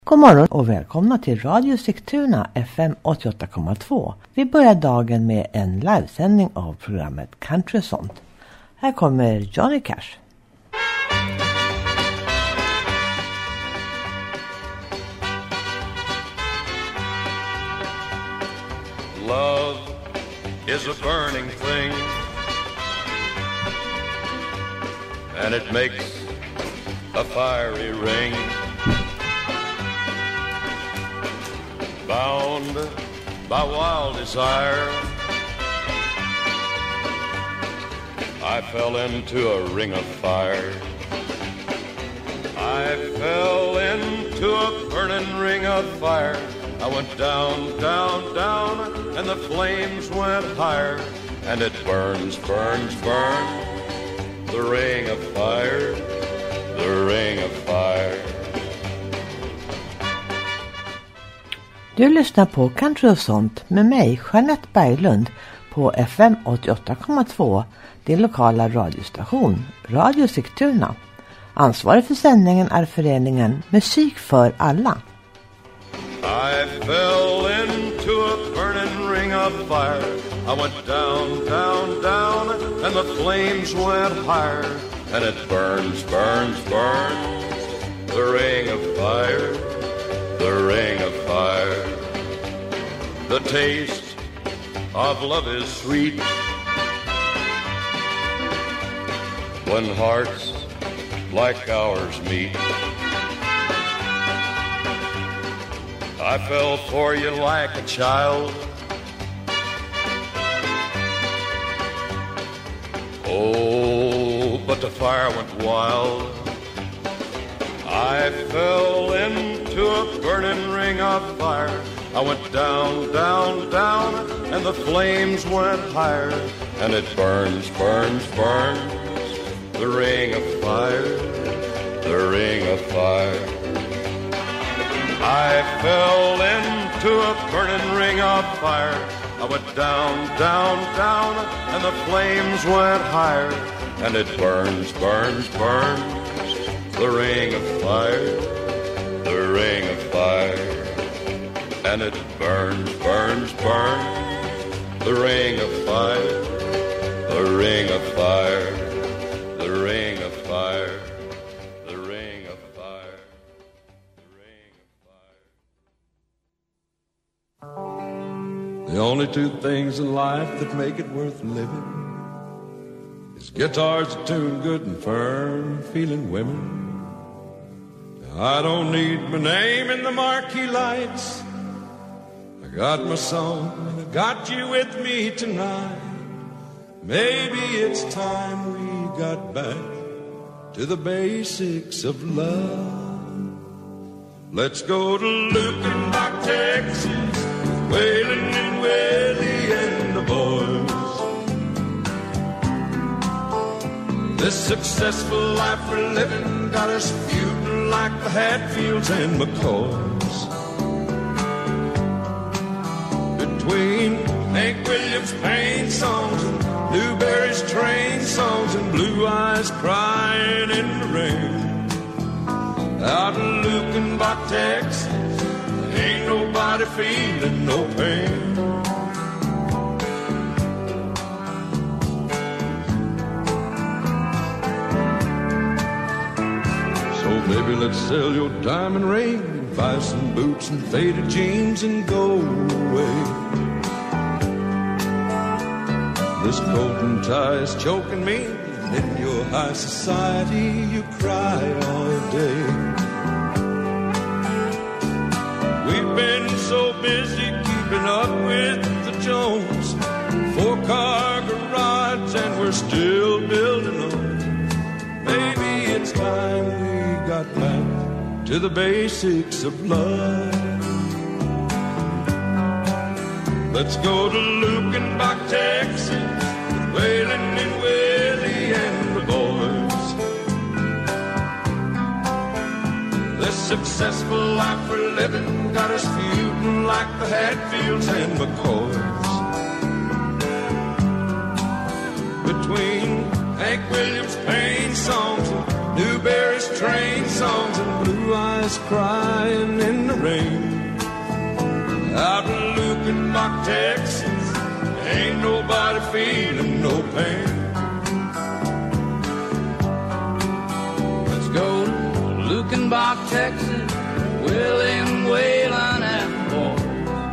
God morgon och välkomna till Radio Sigtuna FM 88,2. Vi börjar dagen med en livesändning av programmet Country och sånt. Här kommer Johnny Cash. Love is a burning thing, and it makes a fiery ring. Bound by wild desire, I fell into a ring of fire. I fell into a burning ring of fire. I went down, down, down, and the flames went higher. And it burns, burns, burns, the ring of fire, the ring of fire. Du lyssnar på Country och sånt med mig, Jeanette Berglund, på FM 88,2, din lokala radiostation, Radio Sigtuna. Ansvarig för sändningen är föreningen Musik för alla. I fell into a burning ring of fire. I went down, down, down, and the flames went higher. And it burns, burns, burns, the ring of fire, the ring of fire. The taste of love is sweet when hearts like ours meet. I fell for you like a child. Oh, but the fire went wild. I fell into a burning ring of fire. I went down, down, down, and the flames went higher. And it burns, burns, burns, the ring of fire, the ring of fire. I fell into a burning ring of fire. I went down, down, down, and the flames went higher. And it burns, burns, burns, the ring of fire, the ring of fire. And it burns, burns, burns, the ring of fire, the ring of fire, the ring of fire, the ring of fire, the ring of fire. The only two things in life that make it worth living is guitars that tune good and firm, feeling women. I don't need my name in the marquee lights. I got my song and I got you with me tonight. Maybe it's time we got back to the basics of love. Let's go to Lukenbach, Texas, Waylon and Willie and the boys. This successful life we're living got us feuding like the Hatfields and McCoys. Between Hank Williams' pain songs and Newberry's train songs and Blue Eyes crying in the rain, out in Lukenbach, Texas, ain't nobody feeling no pain. So baby, let's sell your diamond ring, buy some boots and faded jeans and go away. This coat and tie is choking me, and in your high society you cry all day. We've been so busy keeping up with the Jones, 4-car garage and we're still building on. Maybe it's time we got back to the basics of love. Let's go to Lukenbach, Texas, with Waylon and Willie and the boys. This successful life we're living got us feuding like the Hatfields and McCoys. Between Hank Williams' pain songs and Newberry's train songs and blue eyes crying in the rain. Out in Lukenbach, Texas, ain't nobody feeling no pain. Let's go to Lukenbach, Texas, William Whalen and boys.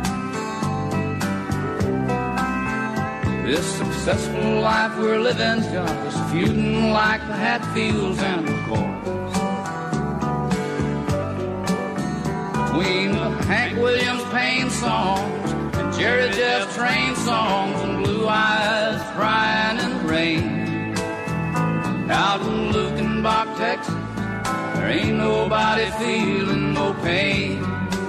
This successful life we're living's got us feuding like the Hatfields and McCoys. Between the Hank Williams Payne songs and Jerry Jeff Train songs and Blue Eyes crying in the rain. Out in Lukenbach, Texas, there ain't nobody feeling no pain.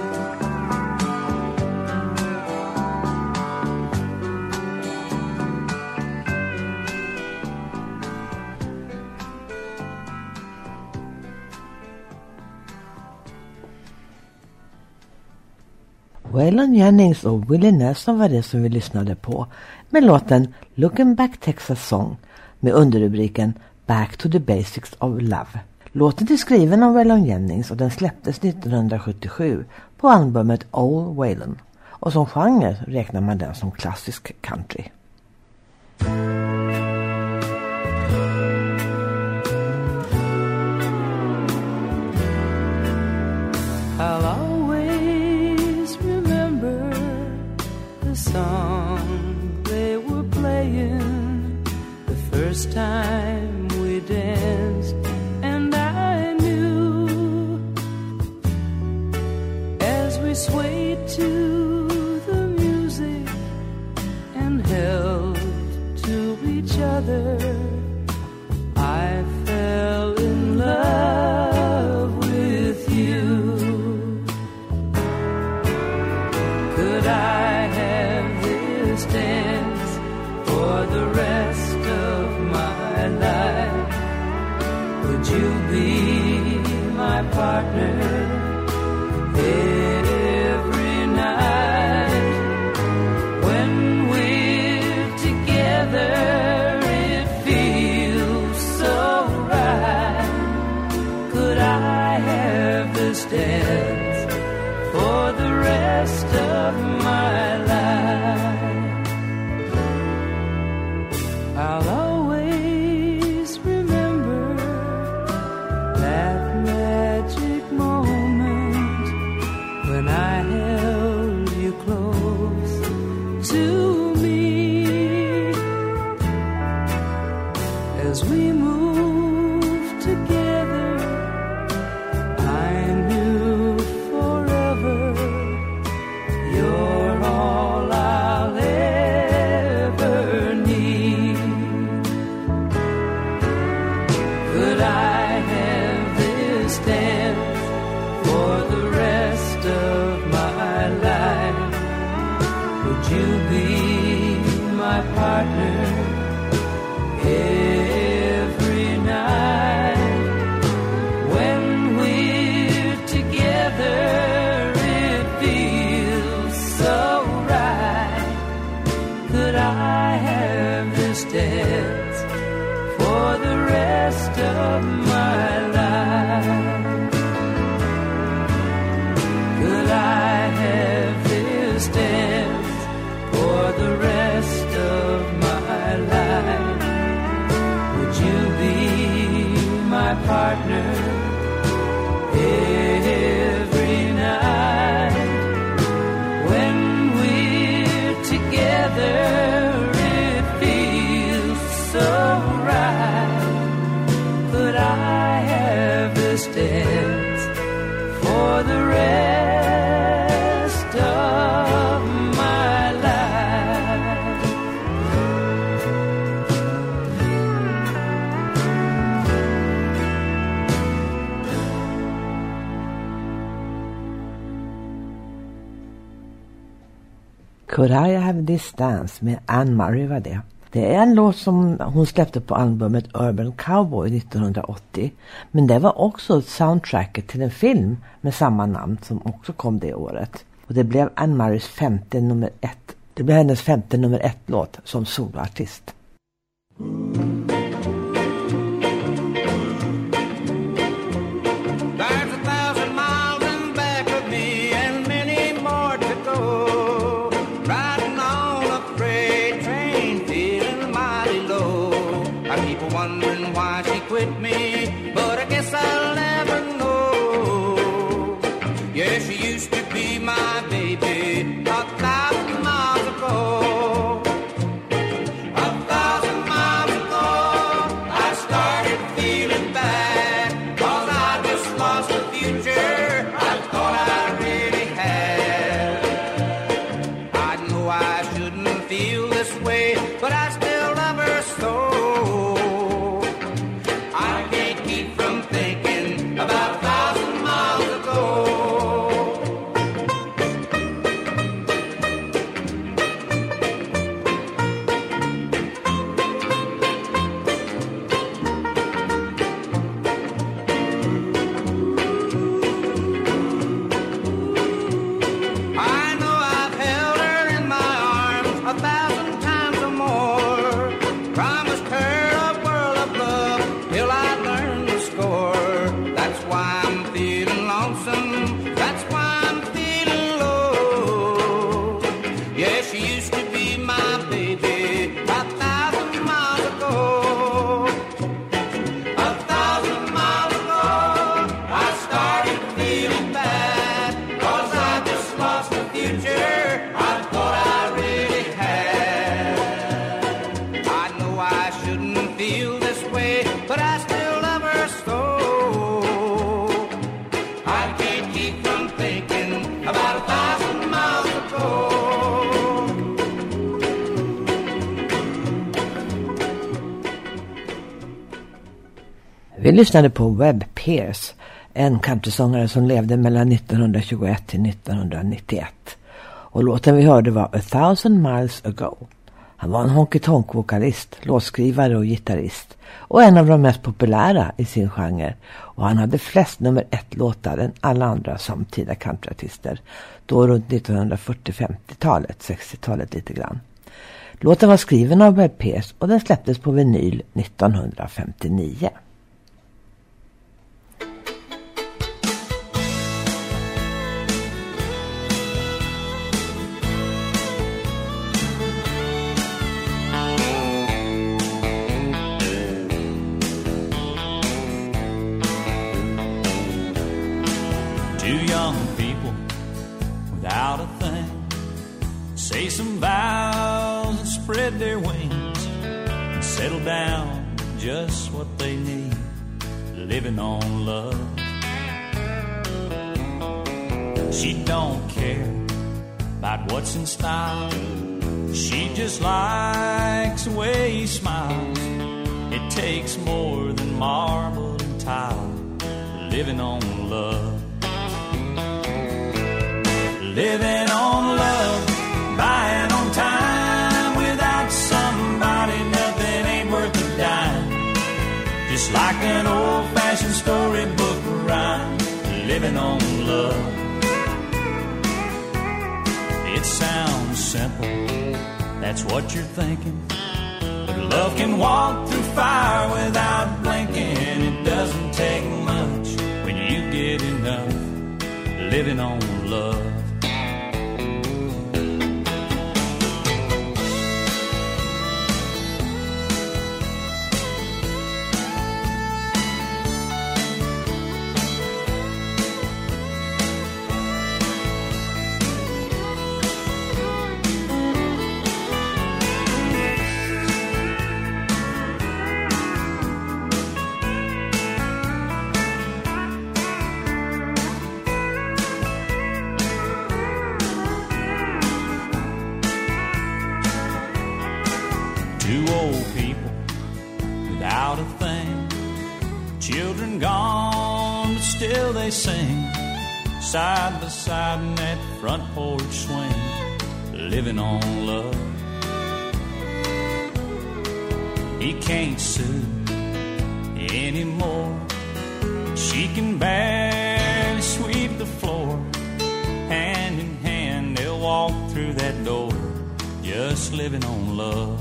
Waylon Jennings och Willie Nelson var det som vi lyssnade på med låten Lukenbach Texas Song med underrubriken Back to the Basics of Love. Låten är skriven av Waylon Jennings och den släpptes 1977 på albumet Old Waylon. Och som genre räknar man den som klassisk country. I'll always remember the song they were playing the first time we danced, and I knew as we swayed to the music and held to each other, I fell in love with you. Could I have this dance for the rest of my life? Would you be my partner every night? When we're together, it feels so right. Could I have this dance for the rest of my life? I'll always remember that magic moment when I held you close to me as we moved together. I knew forever you're all I'll ever need. Could I have this dance for the rest of my life? Would you be my partner every night? When we're together, it feels so right. Could I have this dance for the rest of my life? Could I have this dance for the rest of my life? Would you be my partner every night? When we're together, it feels so right. Could I have this dance for the rest of my life? Could I Have This Dance med Anne Murray var det. Det är en låt som hon släppte på albumet Urban Cowboy 1980. Men det var också soundtracket till en film med samma namn som också kom det året. Och det blev Anne Murrays femte nummer 1. Det blev hennes femte nummer 1-låt som soloartist. Yeah, she used to be my baby 1,000 miles ago. 1,000 miles ago, I started feeling bad, 'cause I just lost the future I thought I really had. I know I shouldn't feel this way, but I still love her so. I can't keep from thinking about 1,000 miles ago. I know I've held her in my arms 1,000 times or more. Promised her a world of love till I learned the score. That's why I'm feeling lonesome. That's why I'm feeling low. Yeah, she used to be my baby 1,000 miles ago. 1,000 miles ago, I started feeling bad, 'cause I just lost the future I thought I really had. I know I shouldn't feel this way, but I still love her so. I can't keep from thinking about 1,000 miles ago. Vi lyssnade på Webb Pierce, en countrysångare som levde mellan 1921 till 1991. Och låten vi hörde var 1,000 Miles Ago. Han var en honky-tonk-vokalist, låtskrivare och gitarrist och en av de mest populära i sin genre. Och han hade flest nummer 1-låtar än alla andra samtida countryartister, då runt 1940-50-talet, 60-talet lite grann. Låten var skriven av Webb Pierce och den släpptes på vinyl 1959. Two young people without a thing say some vows and spread their wings and settle down just what they need, living on love. She don't care about what's in style. She just likes the way he smiles. It takes more than marble and tile, living on love. Living on love, buying on time. Without somebody, nothing ain't worth a dime. Just like an old-fashioned storybook rhyme, living on love. It sounds simple, that's what you're thinking. But love can walk through fire without blinking. It doesn't take much when you get enough, living on love. Two old people without a thing, children gone, but still they sing, side by side in that front porch swing, living on love. He can't sue anymore. She can barely sweep the floor. Hand in hand they'll walk through that door, just living on love.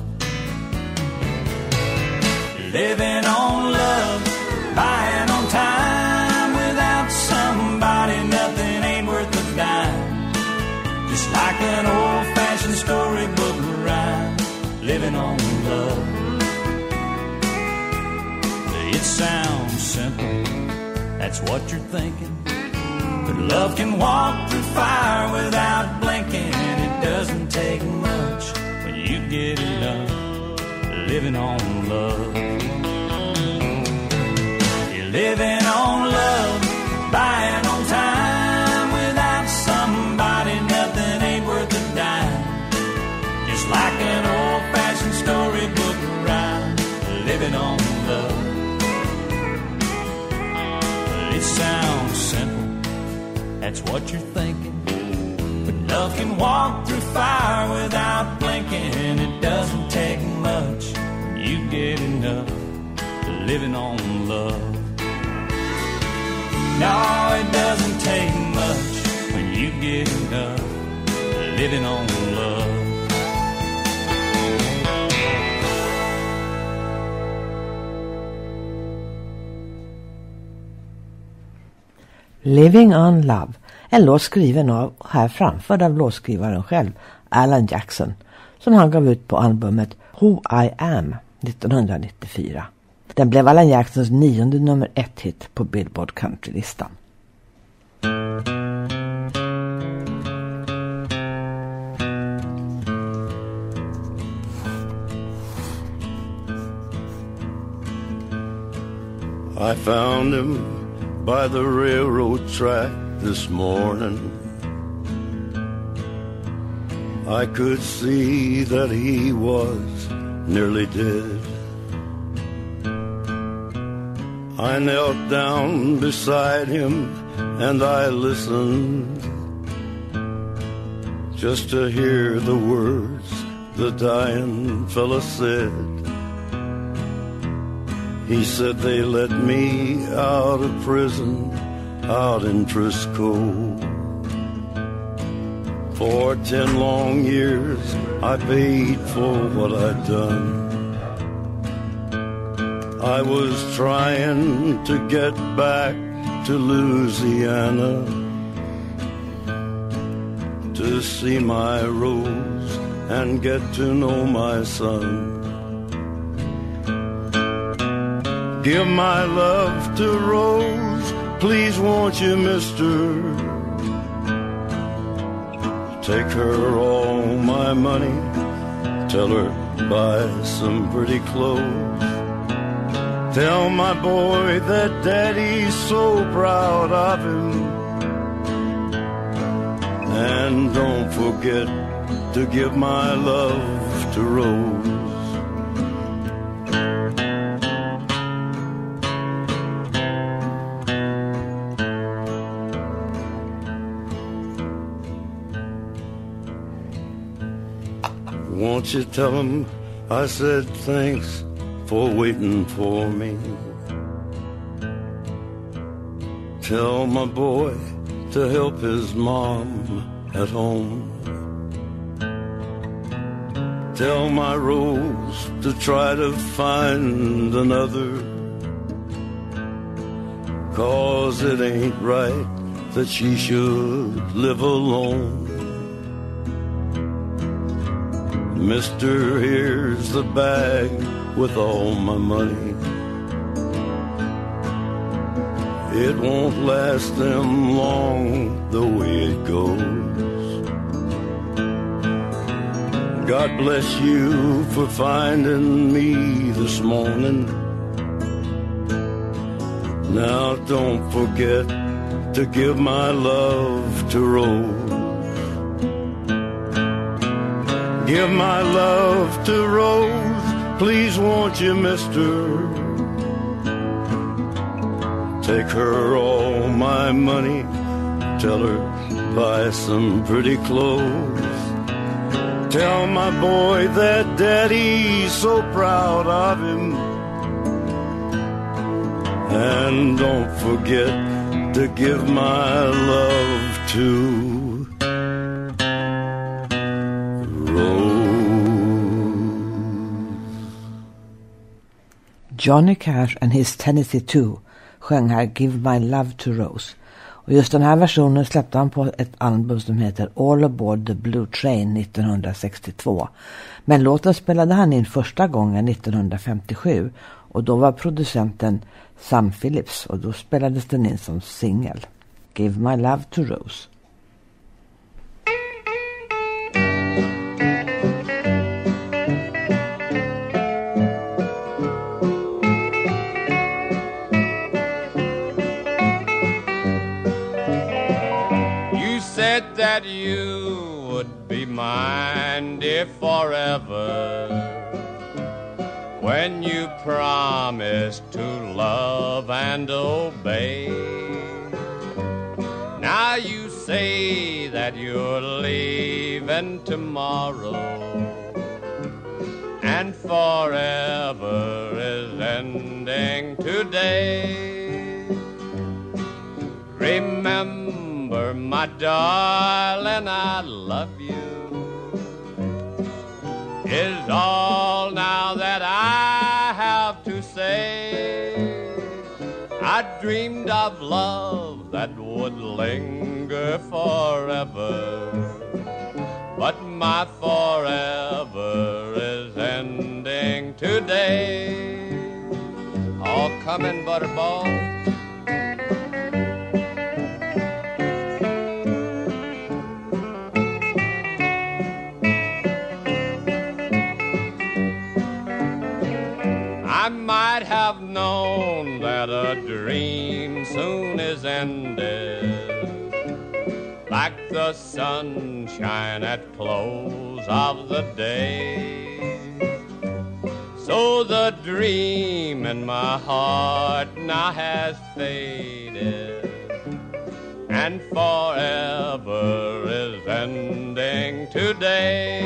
Living on love, buying on time. Without somebody, nothing ain't worth a dime. Just like an old-fashioned storybook rhyme, living on love. It sounds simple, that's what you're thinking. But Love can walk through fire without blinking. It doesn't take much when you get enough living on love. You're living on love, buying on time. Without somebody, nothing ain't worth a dime. Just like an old-fashioned storybook rhyme, living on love. It sounds simple, that's what you're thinking. But love can walk through fire without blinking. It doesn't take much when you get enough living on love. No, it doesn't take much when you get enough living on love. Living on Love, en låt skriven av och här framförd av låtskrivaren själv, Alan Jackson, som han gav ut på albumet Who I Am 1994. Den blev Alan Jacksons 9:e nummer 1-hit på Billboard Country-listan. I found him by the railroad track this morning. I could see that he was nearly dead. I knelt down beside him and I listened just to hear the words the dying fella said. He said they let me out of prison out in Frisco. For 10 long years I paid for what I'd done. I was trying to get back to Louisiana to see my Rose and get to know my son. Give my love to Rose, please won't you, mister? Take her all my money, tell her buy some pretty clothes. Tell my boy that daddy's so proud of him. And don't forget to give my love to Rose. Won't you tell him I said thanks for waiting for me. Tell my boy to help his mom at home. Tell my Rose to try to find another, 'cause it ain't right that she should live alone. Mister, here's the bag with all my money. It won't last them long the way it goes. God bless you for finding me this morning. Now don't forget to give my love to Rose. Give my love to Rose, please won't you, mister? Take her all my money, tell her buy some pretty clothes. Tell my boy that daddy's so proud of him. And don't forget to give my love to Johnny Cash and his Tennessee 2 sjöng här Give My Love to Rose. Och just den här versionen släppte han på ett album som heter All Aboard the Blue Train 1962. Men låten spelade han in första gången 1957 och då var producenten Sam Phillips och då spelades den in som singel. Give My Love to Rose. You said that you would be mine, dear, forever, when you promised to love and obey. Now you say that you're leaving tomorrow, and forever is ending today. Remember, my darling, I love you, is all now that I have to say. I dreamed of love that would linger forever, but my forever is ending today. Oh, come in, Butterball. I might have known that a dream soon is ended, like the sunshine at close of the day. So the dream in my heart now has faded, and forever is ending today.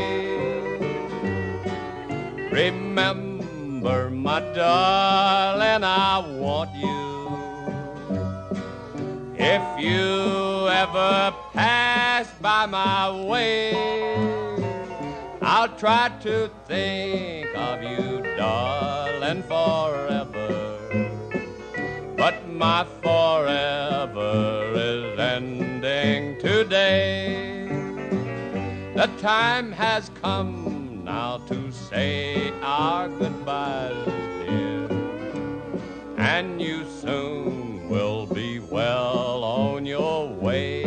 Remember, my darling, I want you. If you ever pass by my way, I'll try to think of you, darling, forever. But my forever is ending today. The time has come now to say our goodbyes, dear, and you soon will be well on your way.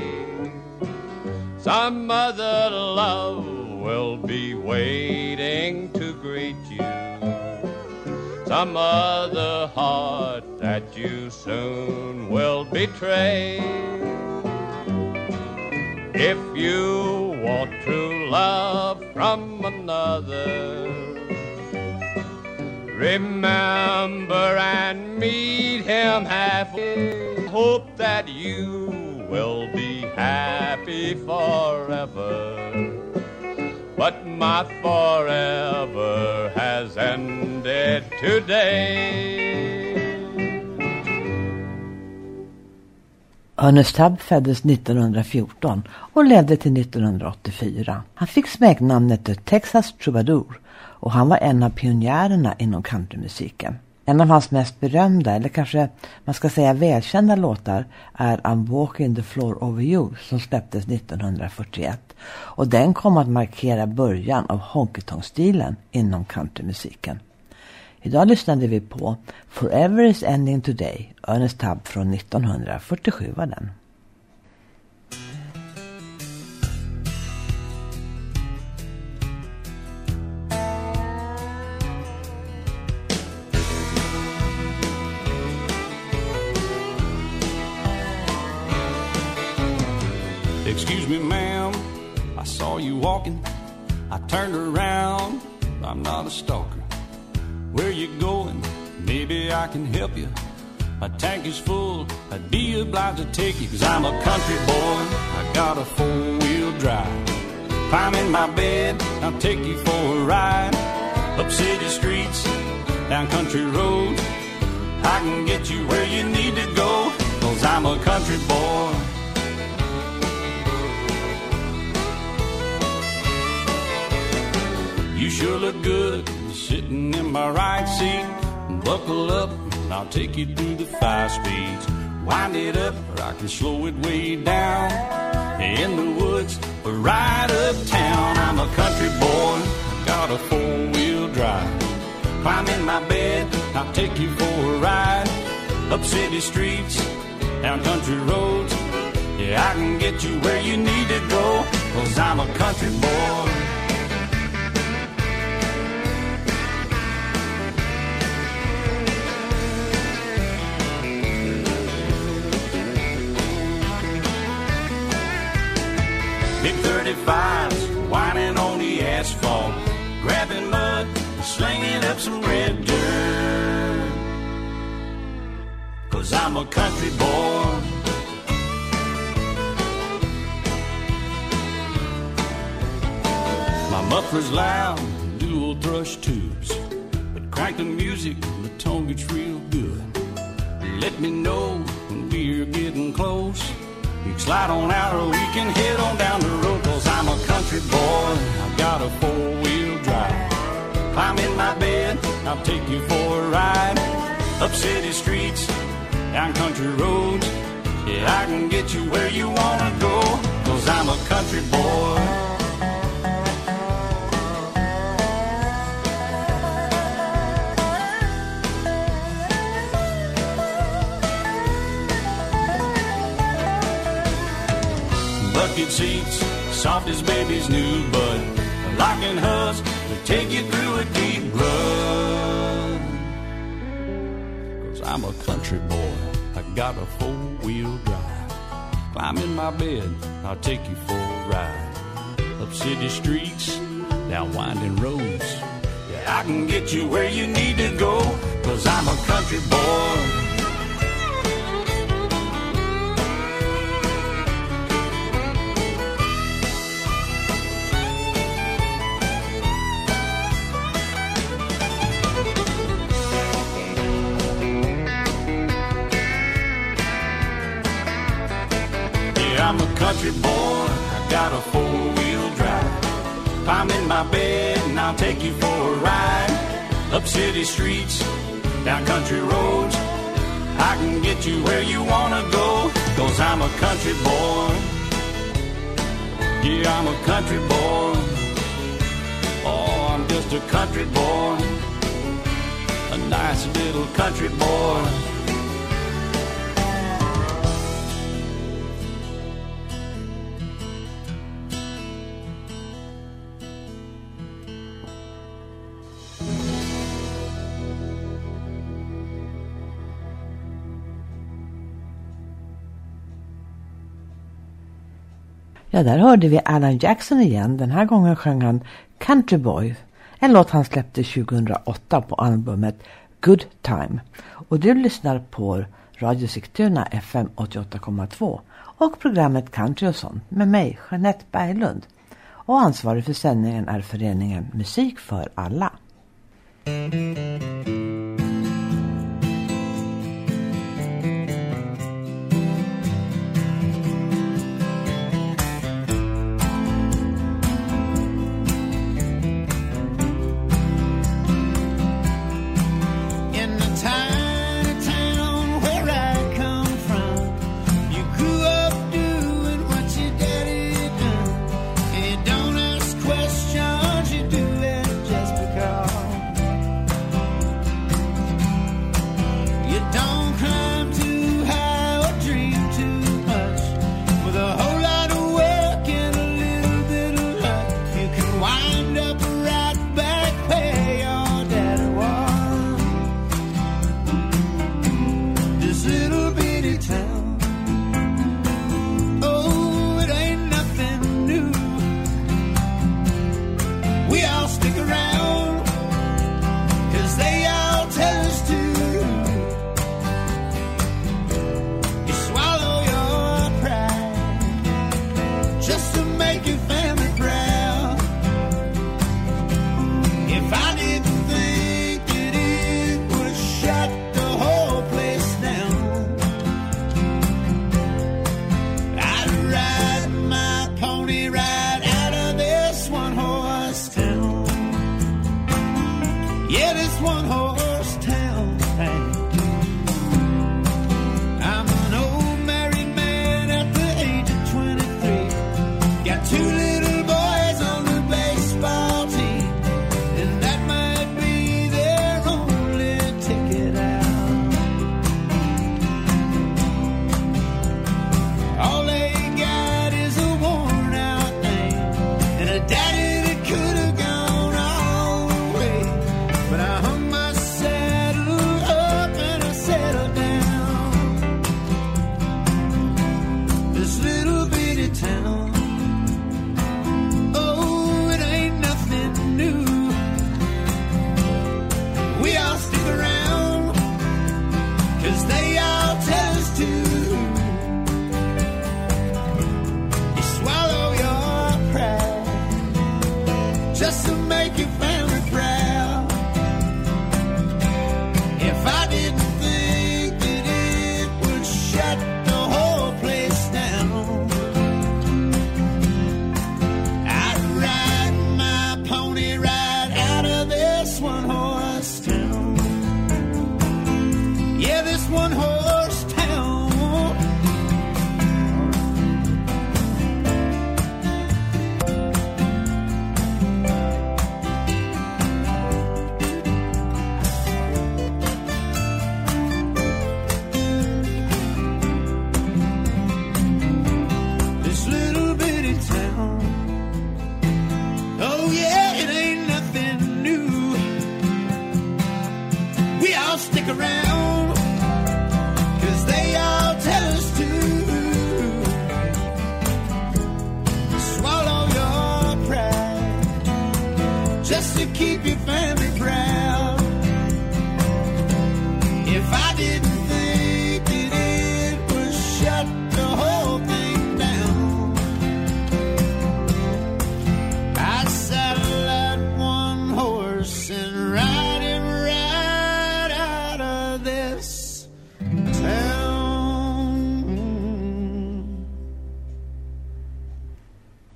Some other love will be waiting to greet you, some other heart that you soon will betray. If you want true love from another, remember and meet him halfway. Hope that you will be happy forever, but my forever has ended today. Ernest Tubb föddes 1914 och levde till 1984. Han fick smeknamnet The Texas Troubadour och han var en av pionjärerna inom countrymusiken. En av hans mest berömda, eller kanske man ska säga välkända låtar, är I'm Walking the Floor Over You som släpptes 1941. Och den kom att markera början av honky-tonk-stilen inom countrymusiken. Idag lyssnade vi på Forever is Ending Today, Ernest Tubb från 1947 var den. Excuse me, ma'am, I saw you walking. I turned around, I'm not a stalker. Where you going? Maybe I can help you. My tank is full, I'd be obliged to take you, 'cause I'm a country boy, I got a four-wheel drive. Climb in my bed, I'll take you for a ride. Up city streets, down country roads, I can get you where you need to go, 'cause I'm a country boy. You sure look good sitting in my right seat. Buckle up, I'll take you through the 5 speeds. Wind it up, or I can slow it way down. In the woods, or right uptown. I'm a country boy, got a 4-wheel drive. Climb in my bed, I'll take you for a ride. Up city streets, down country roads, Yeah, I can get you where you need to go, 'cause I'm a country boy. Big 35s, whining on the asphalt, grabbing mud, slinging up some red dirt. 'Cause I'm a country boy. My muffler's loud, dual thrush tubes, but crank the music, the tone gets real good. Let me know when we're getting close. You can slide on out or we can head on down the road, 'cause I'm a country boy, I've got a four-wheel drive. Climb in my bed, I'll take you for a ride. Up city streets, down country roads. Yeah, I can get you where you wanna go, 'cause I'm a country boy. Bucket seats, soft as baby's new bud. Locking hubs to take you through a deep rut. 'Cause I'm a country boy, I got a four-wheel drive. Climb in my bed, I'll take you for a ride. Up city streets, down winding roads. Yeah, I can get you where you need to go, 'cause I'm a country boy. I'm a country boy, I got a four-wheel drive. Climb in my bed and I'll take you for a ride. Up city streets, down country roads. I can get you where you wanna go, 'cause I'm a country boy. Yeah, I'm a country boy. Oh, I'm just a country boy. A nice little country boy. Ja, där hörde vi Alan Jackson igen. Den här gången sjöng han Country Boy. En låt han släppte 2008 på albumet Good Time. Och du lyssnar på Radio Sigtuna FM 88,2 och programmet Country och sånt med mig, Jeanette Berglund. Och ansvarig för sändningen är föreningen Musik för alla. All they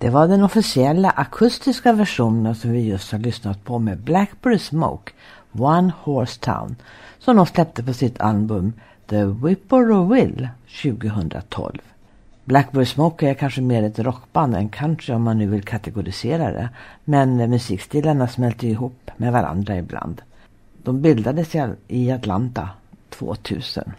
Det var den officiella akustiska versionen som vi just har lyssnat på med Blackberry Smoke, One Horse Town, som de släppte på sitt album The Whippoorwill 2012. Blackberry Smoke är kanske mer ett rockband än country om man nu vill kategorisera det, men musikstilarna smälter ihop med varandra ibland. De bildades i Atlanta 2000.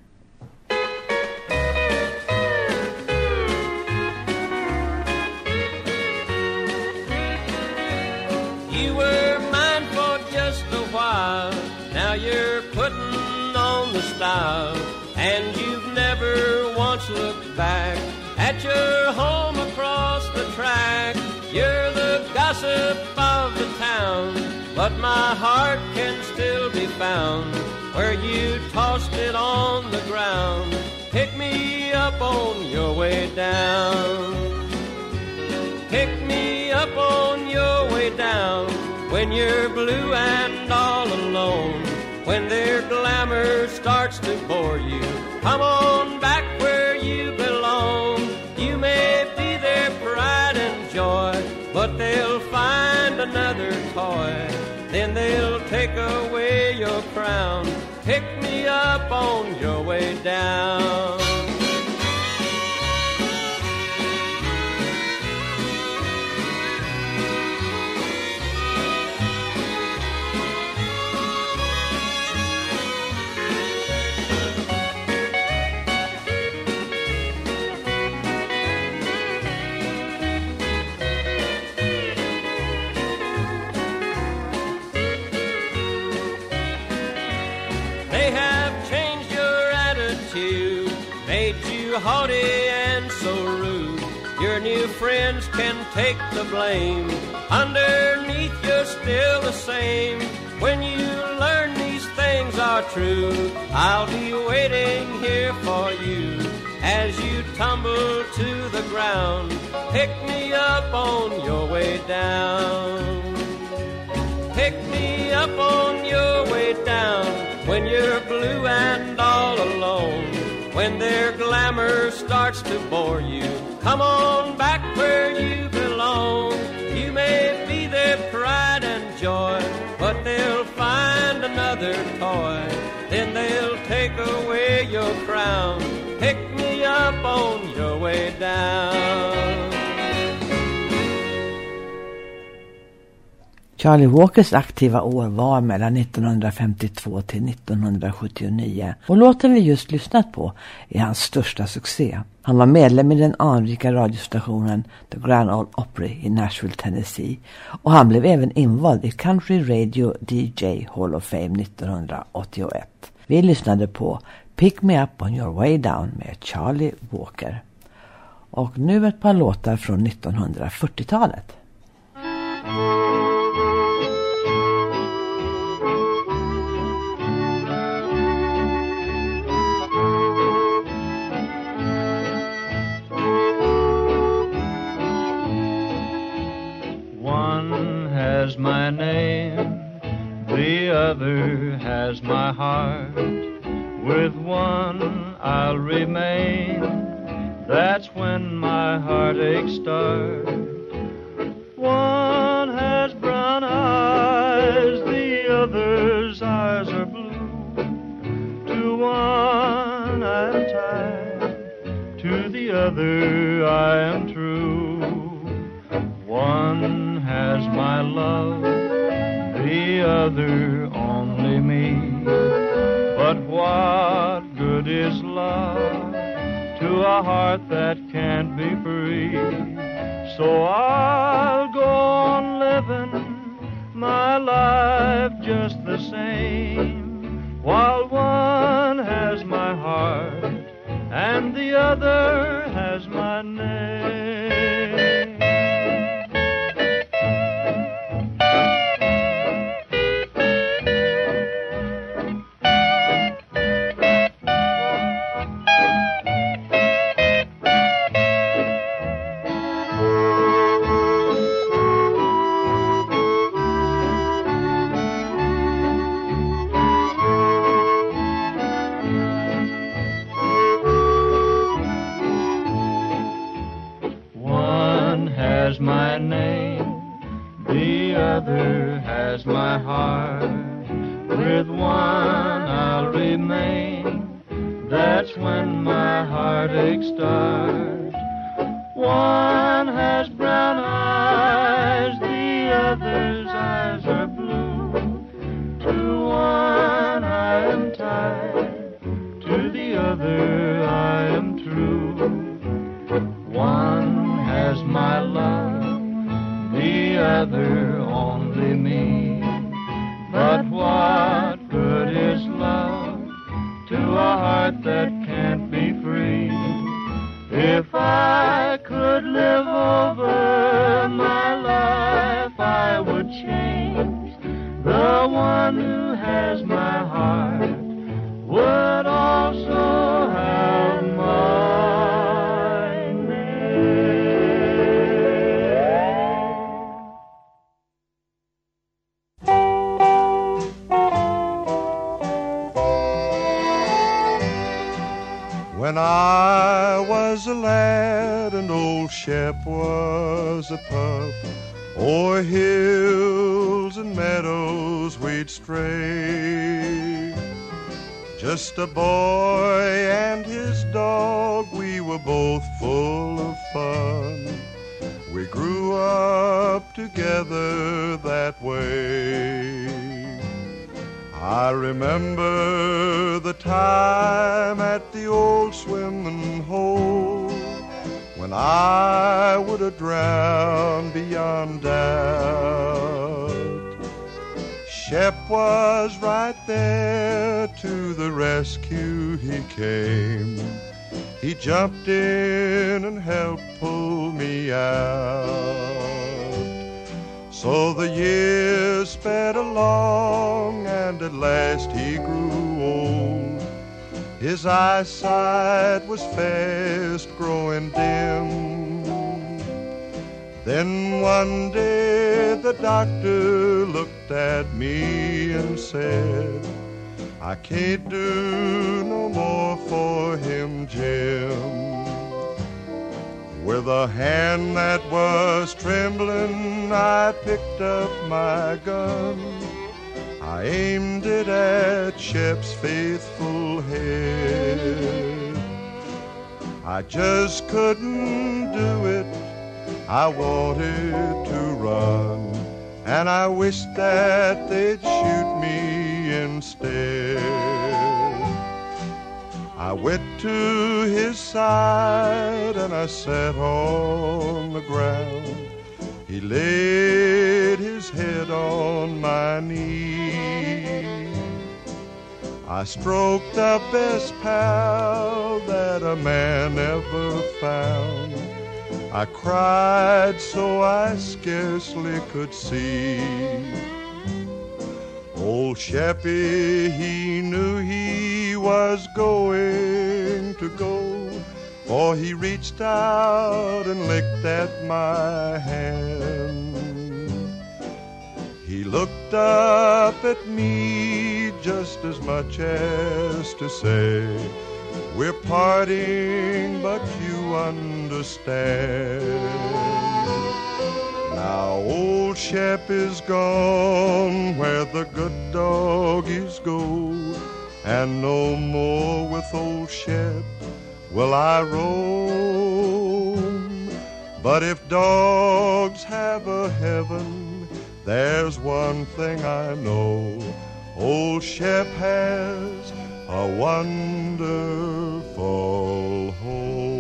You were mine for just a while. Now you're putting on the style, and you've never once looked back at your home across the track. You're the gossip of the town, but my heart can still be found where you tossed it on the ground. Pick me up on your way down. Pick me up on your way down when you're blue and all alone. When their glamour starts to bore you, come on back where you belong. You may be their pride and joy, but they'll find another toy. Then they'll take away your crown. Pick me up on your way down. Haughty and so rude, your new friends can take the blame. Underneath you're still the same. When you learn these things are true, I'll be waiting here for you as you tumble to the ground. Pick me up on your way down. Pick me up on your way down when you're blue and all alone. When their glamour starts to bore you, come on back where you belong. You may be their pride and joy, but they'll find another toy. Then they'll take away your crown. Pick me up on your way down. Charlie Walkers aktiva år var mellan 1952 till 1979 och låten vi just lyssnat på är hans största succé. Han var medlem i den anrika radiostationen The Grand Ole Opry i Nashville, Tennessee, och han blev även invald i Country Radio DJ Hall of Fame 1981. Vi lyssnade på Pick Me Up On Your Way Down med Charlie Walker. Och nu ett par låtar från 1940-talet. Has my name, the other has my heart. With one I'll remain, that's when my heartaches start. One has brown eyes, the other's eyes are blue. To one I'm tied, to the other I am true. One has my love, the other only me. But what good is love to a heart that can't be free? So I'll go on living my life just the same, while one has my heart and the other has my name. has my name, the other has my heart. With one I'll remain, that's when my heartache starts. One has brown eyes, the other's eyes are blue. To one I am tied, to the other I am true. One has my love, the other only me. But what good is love to a heart that can't be free? If I could live over my life, I would change. The one who has my heart would also have my name. When I was a lad and old Shep was a pup, o'er hills and meadows we'd stray. Just a boy and his dog, we were both full of fun. We grew up together that way. I remember the time at the old swimming hole when I would have drowned beyond doubt. Shep was right there, to the rescue he came. He jumped in and helped pull me out. So the years sped along, and at last he grew old. His eyesight was fast growing dim. Then one day the doctor looked at me and said, I can't do no more for him, Jim. With a hand that was trembling, I picked up my gun. I aimed it at Shep's faithful head. I just couldn't do it. I wanted to run, and I wished that they'd shoot me instead. I went to his side and I sat on the ground. He laid his head on my knee. I stroked the best pal that a man ever found. I cried so I scarcely could see. Old Sheppy, he knew he was going to go, for he reached out and licked at my hand. He looked up at me just as much as to say, we're parting, but you understand. Now old Shep is gone where the good doggies go, and no more with old Shep will I roam. But if dogs have a heaven, there's one thing I know, old Shep has a wonderful home.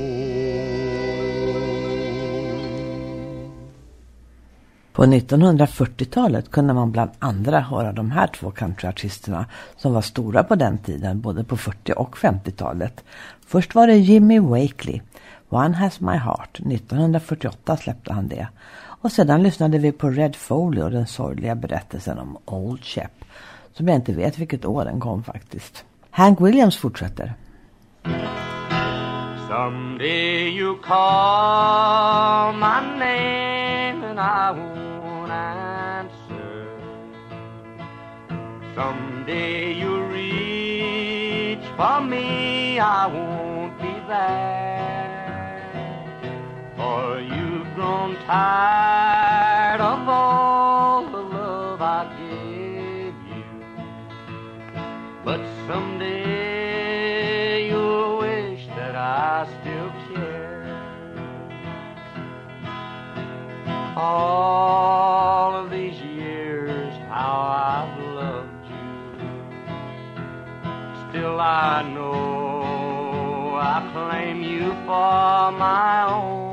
På 1940-talet kunde man bland andra höra de här två countryartisterna som var stora på den tiden, både på 40- och 50-talet. Först var det Jimmy Wakely, One Has My Heart. 1948 släppte han det. Och sedan lyssnade vi på Red Foley och den sorgliga berättelsen om Old Shep, som jag inte vet vilket år den kom faktiskt. Hank Williams fortsätter. Someday you call my name and I won't answer. Someday you reach for me, I won't be there. For you've grown grown tired of all the love I gave you. But someday you'll wish that I still care. All of these years, how I've loved you. Still I know I claim you for my own.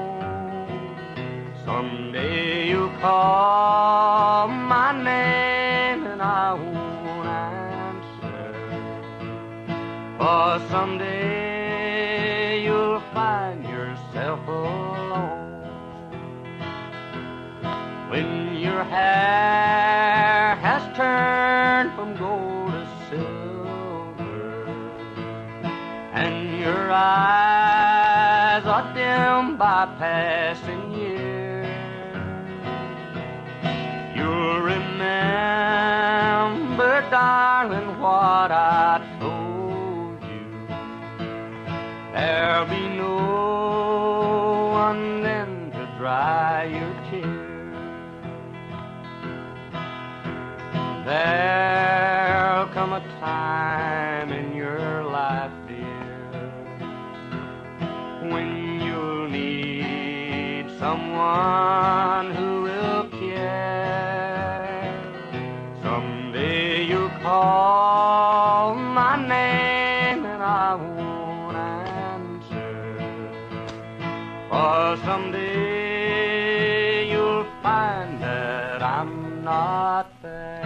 Someday you'll call my name and I won't answer. For someday you'll find yourself alone. When your hair has turned from gold to silver and your eyes are dim by passing years, you'll remember, darling, what I told you. There'll be no one then to dry your tears. There'll come a time in your life, dear, when you'll need someone who will care. Someday you'll call my name and I won't answer. For someday you'll find that I'm not there.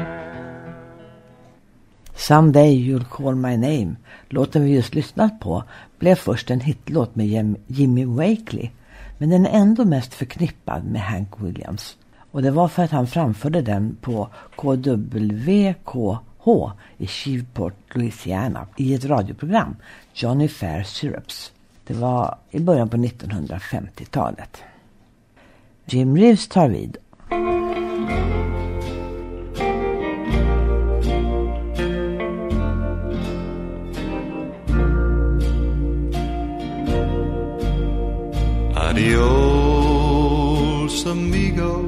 Someday You'll Call My Name, låten vi just lyssnat på, blev först en hitlåt med Jimmy Wakely, men den är ändå mest förknippad med Hank Williams. Och det var för att han framförde den på KWKH i Shreveport, Louisiana, i ett radioprogram, Johnny Fair Syrups. Det var i början på 1950-talet. Jim Reeves tar vid. Adios, amigo,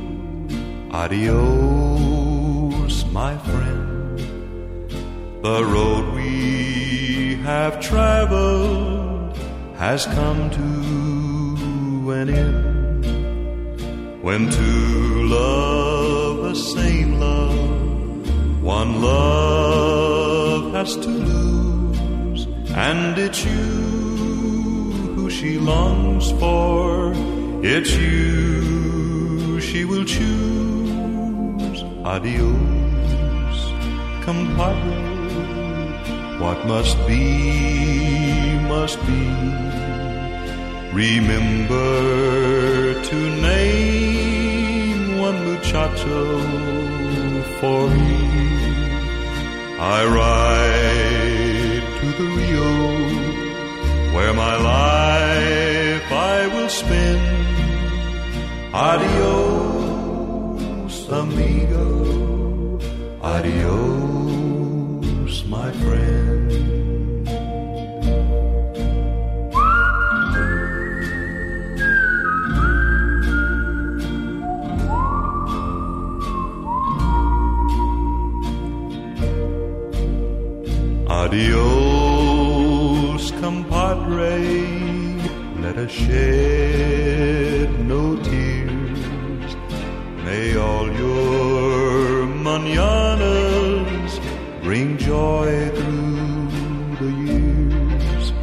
adios, my friend. The road we have traveled has come to an end. When two love the same love, one love has to lose, and it's you she longs for, it's you she will choose. Adios, compadre, what must be, must be. Remember to name one muchacho for me. I ride to the Rio, where my life I will spend. Adios, amigo, adios, my friend. Adios, compadre, let us shed no tears. May all your mañanas bring joy through the years.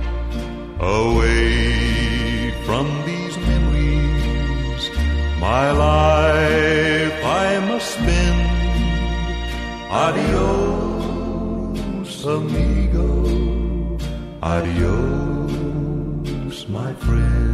Away from these memories, my life I must spend. Adios, amigo, adios, my friend.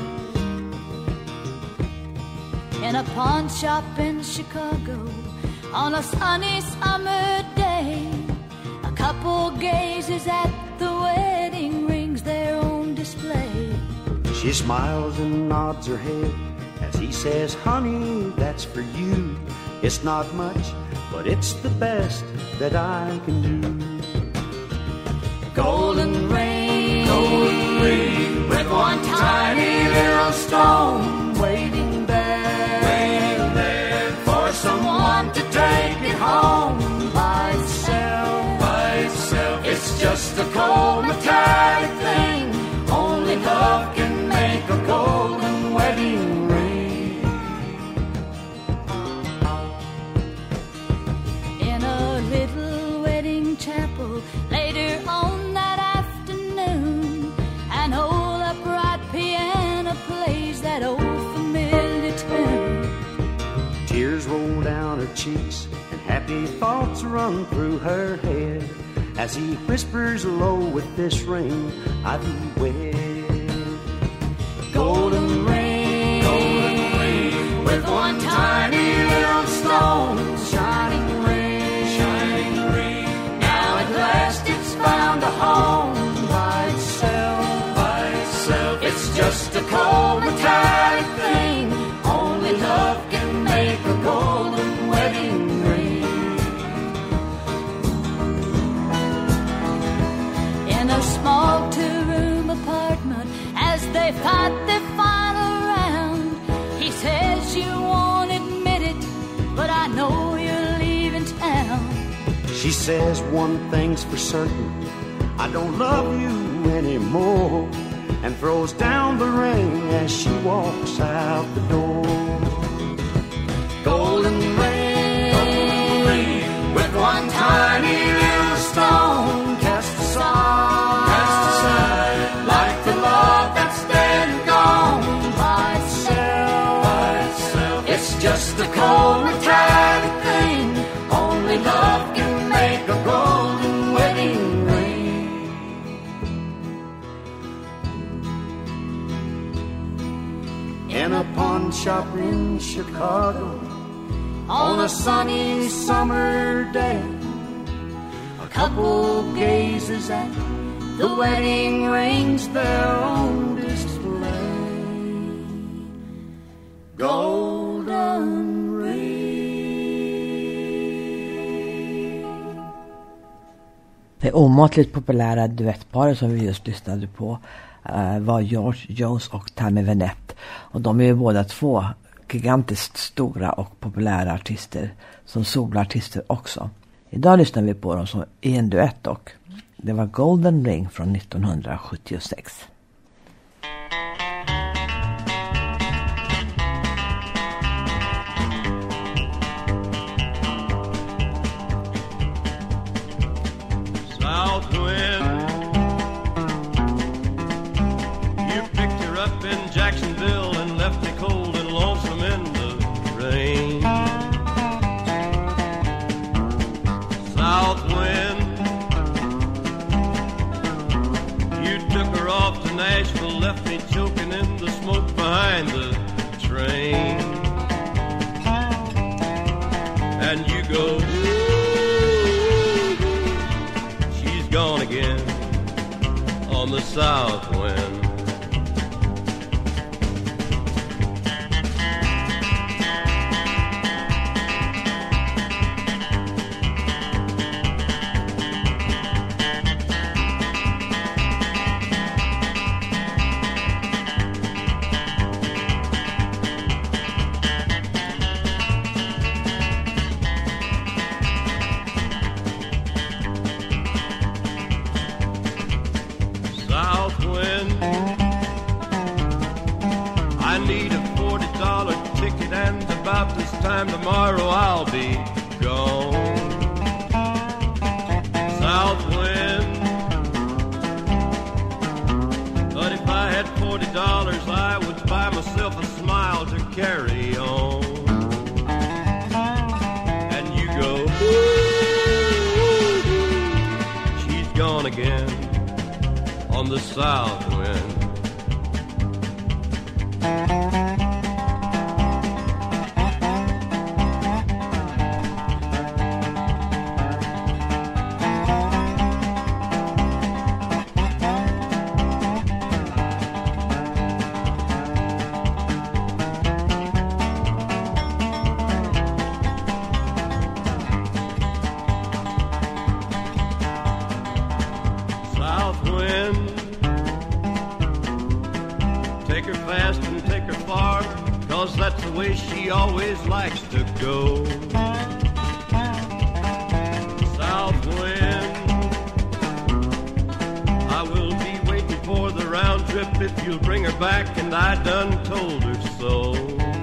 In a pawn shop in Chicago, On a sunny summer day, a couple gazes at the wedding rings there on display. She smiles and nods her head as he says, honey, that's for you. It's not much, but it's the best that I can do. Golden ring with one tiny little stone waiting there for someone to take it home by itself. It's just a cold metallic thing. Only love can make a golden wedding ring. In a little wedding chapel later on that afternoon, an old upright piano plays that old familiar tune. Tears roll down her cheeks and happy thoughts run through her head as he whispers low, with this ring I thee wed. Golden ring with one tiny little stone, shining ring. Now at last it's found a home by itself. It's just a cold metallic thing. Only love can make a golden wedding ring. In a small two-room apartment, as they fight their final round, he says, you won't admit it, but I know you're leaving town. She says, one thing's for certain, I don't love you anymore, and throws down the ring as she walks out the door. Golden ring with one tiny little stone cast aside, like the love that's dead and gone by itself. It's just a cold metallic thing. Only love can make a golden wedding ring. In a pawn shop in Chicago, on a sunny summer day, a couple gazes at the wedding rings there on display. Golden ring. Det omåttligt populära duettparet som vi just lyssnade på var George Jones och Tammy Wynette. Och de är ju båda två gigantiskt stora och populära artister, som solartister också. Idag lyssnar vi på dem som i en duett, och det var Golden Ring från 1976. South wind, you picked her up in Jacksonville and left me cold and lonesome in the rain. South wind, you took her off to Nashville, left me choking in the smoke behind the train. And you go, she's gone again on the south wind. South wind, I need a $40 ticket, and about this time tomorrow I'll be gone. South wind, but if I had $40 I would buy myself a smile to carry on. And you go, she's gone again on the south wind. the way she always likes to go. South wind, I will be waiting for the round trip if you'll bring her back, and I done told her so.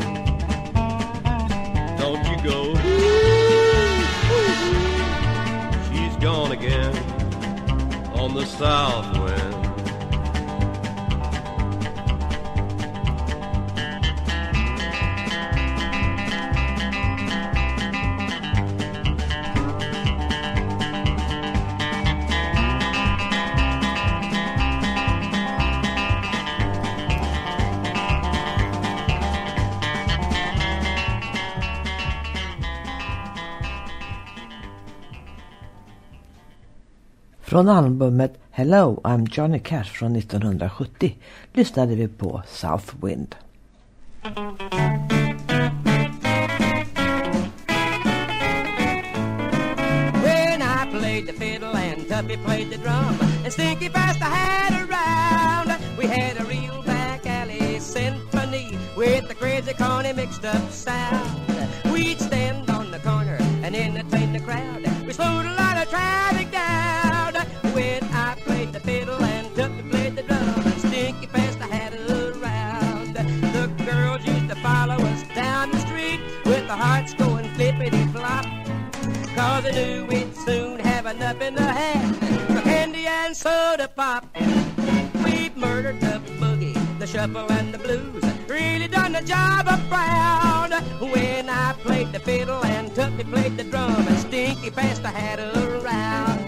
Don't you go. She's gone again on the south wind. Från albumet Hello, I'm Johnny Cash från 1970 lyssnade vi på South Wind. When I played the fiddle and Tuppy played the drum and Stinky passed the hat around, we had a real back alley symphony with the crazy corny mixed up sound. We'd stand on the corner and entertain the crowd. We slowed a lot of traffic down. When I played the fiddle and Tuppy played the drum and Stinky passed the hat around, the girls used to follow us down the street with their hearts going flippity-flop, 'cause they knew we'd soon have enough in the hat for candy and soda pop. We've murdered the boogie, the shuffle and the blues, really done the job of Brown. When I played the fiddle and Tuppy played the drum and Stinky passed the hat around.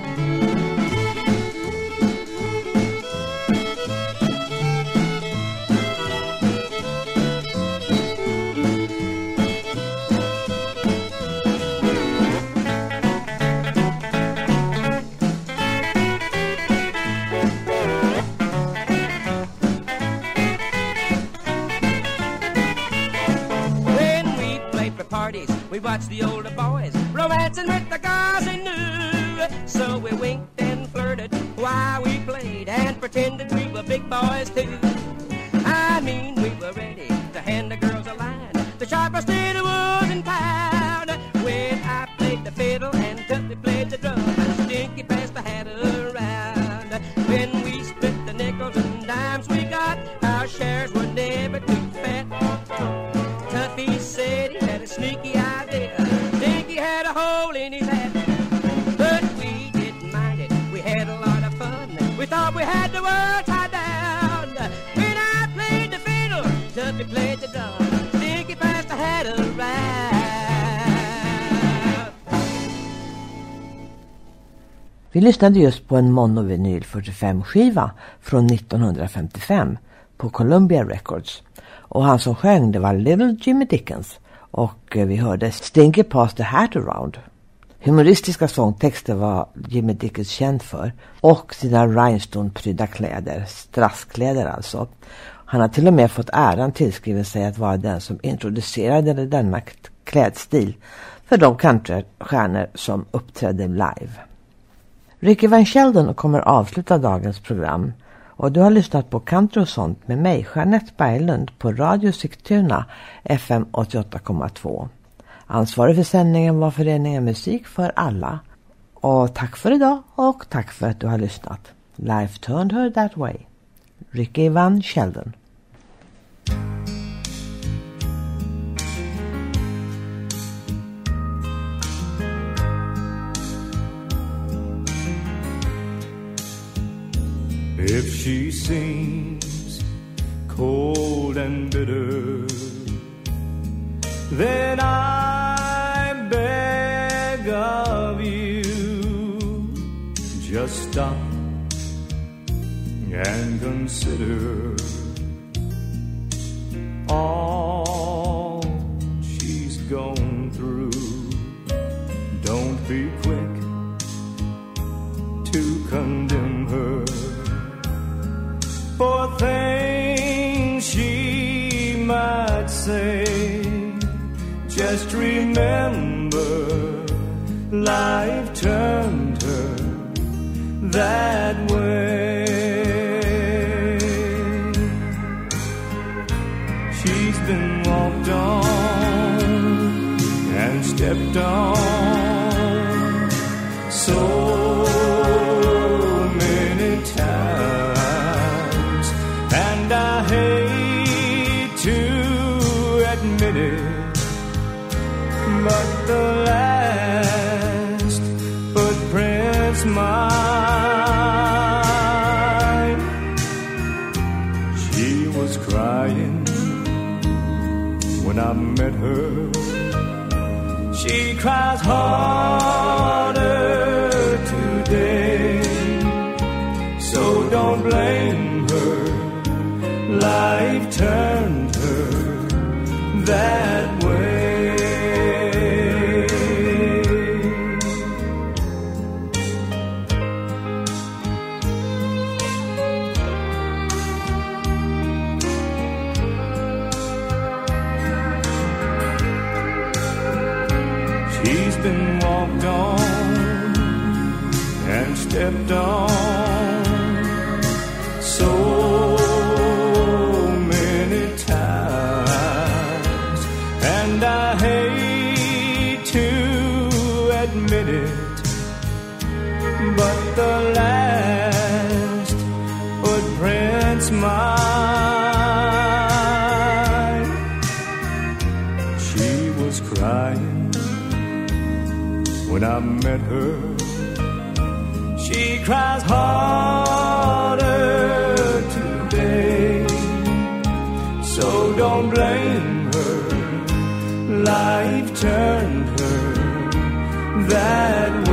We watched the older boys romancing with the girls they knew. So we winked and flirted while we played and pretended we were big boys too. I mean, we were ready to hand the girls a line, the sharpest in the woods in town. When I played the fiddle and Tuppy played the drum and Stinky passed the hat around. When we split the nickels and dimes we got, our shares were never too fat. Tuppy said he had a sneaky idea, Stinky had a hole in his hat. But we didn't mind it, we had a lot of fun, we thought we had the world tied down. When I played the fiddle, Tuppy played the drum, Stinky passed the hat around. Vi lyssnade just på en monovinyl 45-skiva från 1955 på Columbia Records. Och han som sjöng det var Little Jimmy Dickens. Och vi hörde Stinky Passed the Hat Around. Humoristiska sångtexter var Jimmy Dickens känd för. Och sina rhinestone-prydda kläder, strasskläder alltså. Han har till och med fått äran tillskriven sig att vara den som introducerade denna klädstil för de countrystjärnor som uppträdde live. Ricky Van Sheldon kommer avsluta dagens program. Och du har lyssnat på Country och sånt med mig, Jeanette Berglund, på Radio Sigtuna FM 88,2. Ansvarig för sändningen var föreningen Musik för alla. Och tack för idag och tack för att du har lyssnat. Life turned her that way. Ricky Van Sheldon. If she seems cold and bitter, then I beg of you, just stop and consider all she's gone through. Don't be quick to condemn her for things she might say. Just remember, life turned her that way. She's been walked on stepped on so many times, and I hate to admit it, but the last footprints mine. She was crying when I met her. She cries harder today, so don't blame her. Life turned her that way. She's been walked on and stepped on so many times, and I hate to admit it, but the last footprints mine. She was crying when I met her. She cries harder today, so don't blame her. Life turned her that way.